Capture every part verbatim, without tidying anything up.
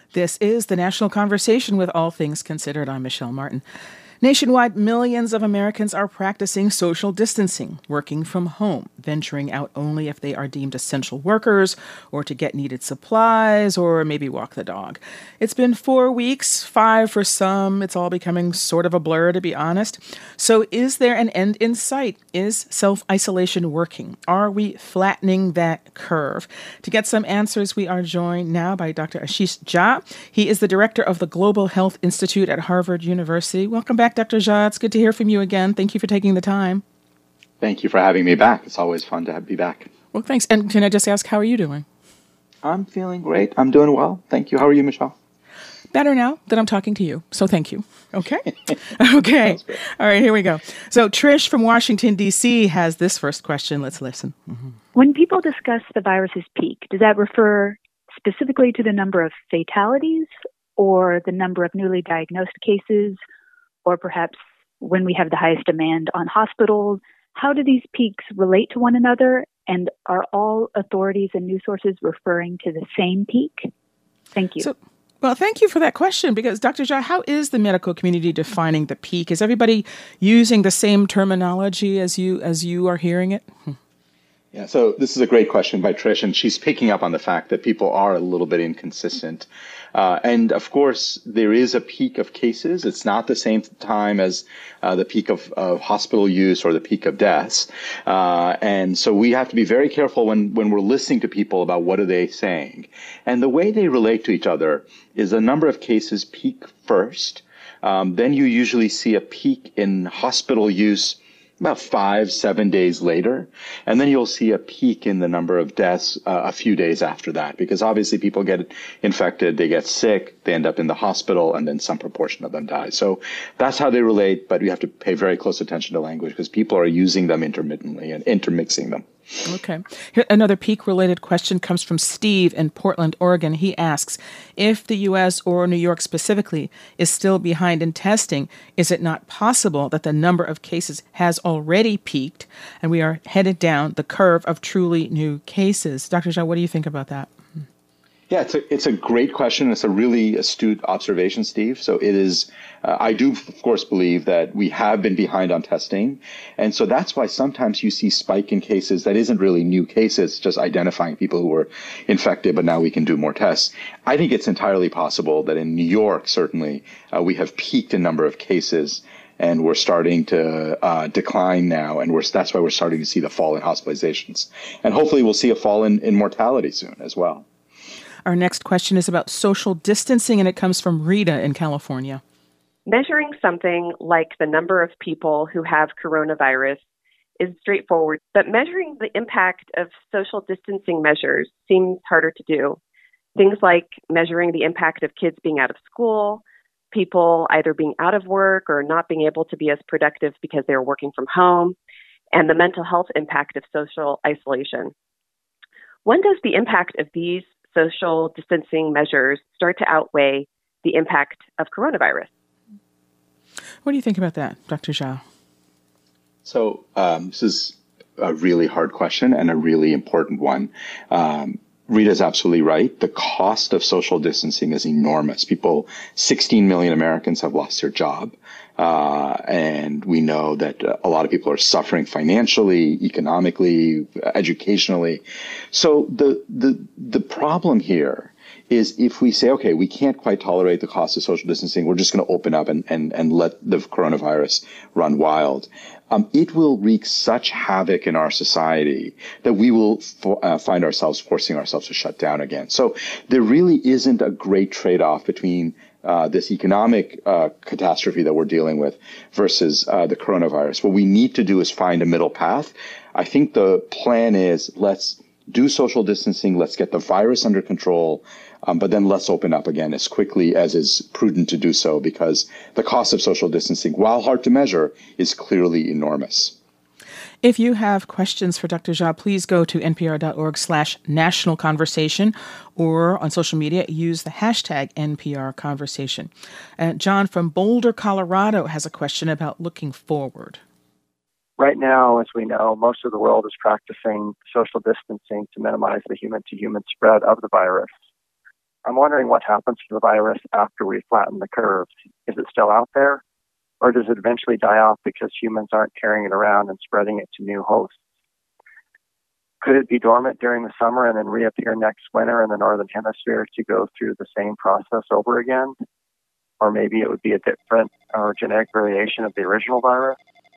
This is the National Conversation with All Things Considered. I'm Michelle Martin. Nationwide, millions of Americans are practicing social distancing, working from home, venturing out only if they are deemed essential workers or to get needed supplies or maybe walk the dog. It's been four weeks, five for some. It's all becoming sort of a blur, to be honest. So is there an end in sight? Is self-isolation working? Are we flattening that curve? To get some answers, we are joined now by Doctor Ashish Jha. He is the director of the Global Health Institute at Harvard University. Welcome back, Doctor Jha. It's good to hear from you again. Thank you for taking the time. Thank you for having me back. It's always fun to be back. Well, thanks. And can I just ask, how are you doing? I'm feeling great. I'm doing well. Thank you. How are you, Michelle? Better now that I'm talking to you. So thank you. Okay. Okay. All right, here we go. So Trish from Washington, D C has this first question. Let's listen. Mm-hmm. When people discuss the virus's peak, does that refer specifically to the number of fatalities or the number of newly diagnosed cases, or perhaps when we have the highest demand on hospitals? How do these peaks relate to one another? And are all authorities and news sources referring to the same peak? Thank you. So, well, thank you for that question, because Doctor Jha, how is the medical community defining the peak? Is everybody using the same terminology as you as you are hearing it? Hmm. Yeah, so this is a great question by Trish, and she's picking up on the fact that people are a little bit inconsistent. Uh, and of course, there is a peak of cases. It's not the same time as uh, the peak of, of hospital use or the peak of deaths. Uh, and so we have to be very careful when, when we're listening to people about what are they saying. And the way they relate to each other is the number of cases peak first. Um, then you usually see a peak in hospital use about five, seven days later. And then you'll see a peak in the number of deaths uh, a few days after that, because obviously people get infected, they get sick, they end up in the hospital, and then some proportion of them die. So that's how they relate, but you have to pay very close attention to language because people are using them intermittently and intermixing them. Okay. Here, another peak-related question comes from Steve in Portland, Oregon. He asks, if the U S or New York specifically is still behind in testing, is it not possible that the number of cases has already peaked and we are headed down the curve of truly new cases? Doctor Jha, what do you think about that? Yeah, it's a, it's a great question. It's a really astute observation, Steve. So it is, uh, I do, of course, believe that we have been behind on testing. And so that's why sometimes you see spike in cases that isn't really new cases, just identifying people who were infected, but now we can do more tests. I think it's entirely possible that in New York, certainly, uh, we have peaked in number of cases. And we're starting to uh, decline now, and we're, that's why we're starting to see the fall in hospitalizations. And hopefully we'll see a fall in, in mortality soon as well. Our next question is about social distancing, and it comes from Rita in California. Measuring something like the number of people who have coronavirus is straightforward, but measuring the impact of social distancing measures seems harder to do. Things like measuring the impact of kids being out of school, people either being out of work or not being able to be as productive because they're working from home, and the mental health impact of social isolation. When does the impact of these social distancing measures start to outweigh the impact of coronavirus? What do you think about that, Doctor Jha? So um, this is a really hard question and a really important one. Um, Rita's absolutely right. The cost of social distancing is enormous. People, sixteen million Americans have lost their job. Uh, and we know that uh, a lot of people are suffering financially, economically, educationally. So the, the, the problem here is if we say, okay, we can't quite tolerate the cost of social distancing, we're just going to open up and, and, and let the coronavirus run wild. Um, it will wreak such havoc in our society that we will for, uh, find ourselves forcing ourselves to shut down again. So there really isn't a great trade-off between uh, this economic uh, catastrophe that we're dealing with versus uh, the coronavirus. What we need to do is find a middle path. I think the plan is let's do social distancing, let's get the virus under control, um, but then let's open up again as quickly as is prudent to do so, because the cost of social distancing, while hard to measure, is clearly enormous. If you have questions for Doctor Jha, please go to npr.org slash national conversation, or on social media, use the hashtag N P R conversation. Uh, John from Boulder, Colorado has a question about looking forward. Right now, as we know, most of the world is practicing social distancing to minimize the human-to-human spread of the virus. I'm wondering what happens to the virus after we flatten the curve. Is it still out there? Or does it eventually die off because humans aren't carrying it around and spreading it to new hosts? Could it be dormant during the summer and then reappear next winter in the Northern Hemisphere to go through the same process over again? Or maybe it would be a different or genetic variation of the original virus?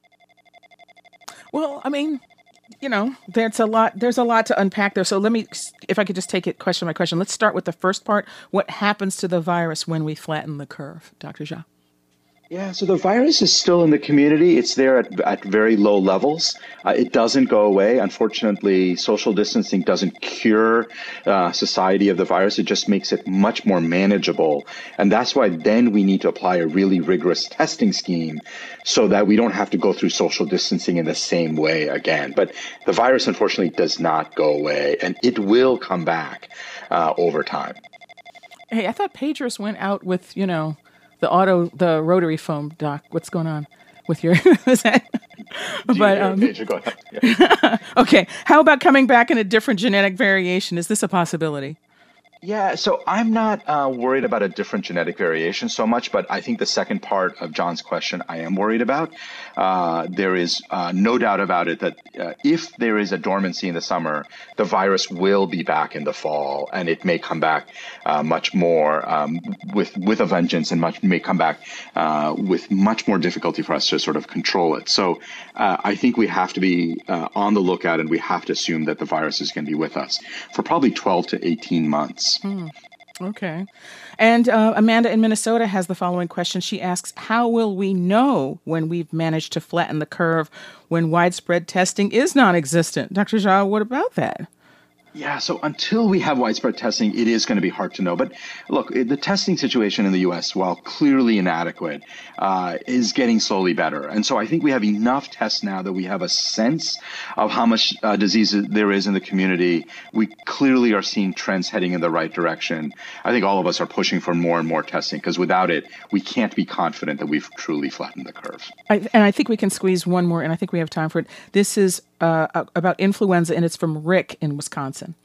Well, I mean, you know, there's a lot, there's a lot to unpack there. So let me, if I could just take it question by question, let's start with the first part. What happens to the virus when we flatten the curve, Doctor Jha? Yeah, so the virus is still in the community. It's there at, at very low levels. Uh, it doesn't go away. Unfortunately, social distancing doesn't cure uh, society of the virus. It just makes it much more manageable. And that's why then we need to apply a really rigorous testing scheme so that we don't have to go through social distancing in the same way again. But the virus, unfortunately, does not go away, and it will come back uh, over time. Hey, I thought pagers went out with, you know, the auto, the rotary phone, Doc. What's going on with your, is that? But, um, pager going up? Yeah. Okay. How about coming back in a different genetic variation? Is this a possibility? Yeah, so I'm not uh, worried about a different genetic variation so much, but I think the second part of John's question I am worried about. Uh, there is uh, no doubt about it that uh, if there is a dormancy in the summer, the virus will be back in the fall, and it may come back uh, much more um, with with a vengeance, and much may come back uh, with much more difficulty for us to sort of control it. So uh, I think we have to be uh, on the lookout, and we have to assume that the virus is going to be with us for probably twelve to eighteen months. Hmm. Okay. And uh, Amanda in Minnesota has the following question. She asks, how will we know when we've managed to flatten the curve when widespread testing is non-existent? Doctor Jha, what about that? Yeah, so until we have widespread testing, it is going to be hard to know. But look, the testing situation in the U S, while clearly inadequate, uh, is getting slowly better. And so I think we have enough tests now that we have a sense of how much uh, disease there is in the community. We clearly are seeing trends heading in the right direction. I think all of us are pushing for more and more testing, because without it, we can't be confident that we've truly flattened the curve. I, and I think we can squeeze one more, and I think we have time for it. This is uh, about influenza, and it's from Rick in Wisconsin.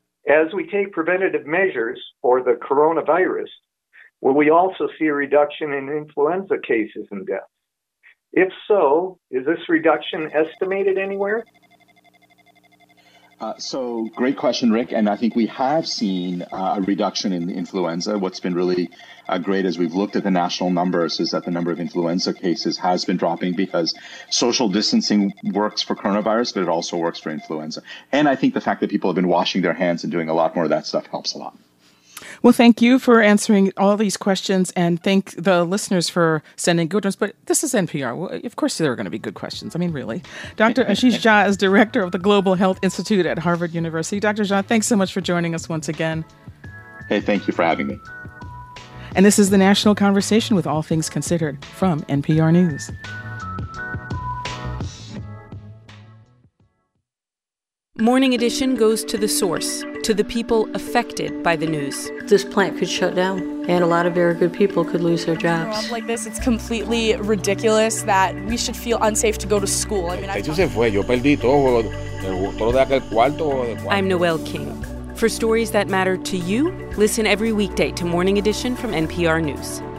As we take preventative measures for the coronavirus, will we also see a reduction in influenza cases and deaths? If so, is this reduction estimated anywhere? Uh, so great question, Rick. And I think we have seen uh, a reduction in influenza. What's been really uh, great as we've looked at the national numbers is that the number of influenza cases has been dropping, because social distancing works for coronavirus, but it also works for influenza. And I think the fact that people have been washing their hands and doing a lot more of that stuff helps a lot. Well, thank you for answering all these questions, and thank the listeners for sending good ones. But this is N P R. Well, of course, there are going to be good questions. I mean, really. Doctor Ashish Jha is director of the Global Health Institute at Harvard University. Doctor Jha, thanks so much for joining us once again. Hey, thank you for having me. And this is the National Conversation with All Things Considered from N P R News. Morning Edition goes to the source, to the people affected by the news. This plant could shut down, and a lot of very good people could lose their jobs. Like this, it's completely ridiculous that we should feel unsafe to go to school. I mean, I Eso se fue. Yo perdí todo, todo de aquel cuarto. I'm Noelle King. For stories that matter to you, listen every weekday to Morning Edition from N P R News.